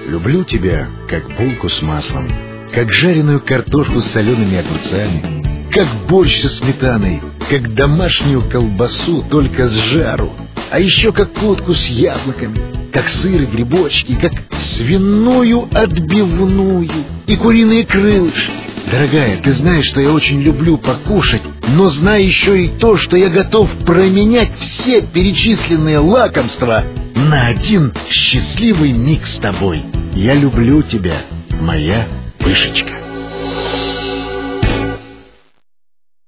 Люблю тебя, как булку с маслом, как жареную картошку с солеными огурцами, как борщ со сметаной, как домашнюю колбасу, только с жару, а еще как водку с яблоками, как сыр и грибочки, как свиную отбивную и куриные крылышки. Дорогая, ты знаешь, что я очень люблю покушать, но знай еще и то, что я готов променять все перечисленные лакомства на один счастливый миг с тобой. Я люблю тебя, моя Пышечка.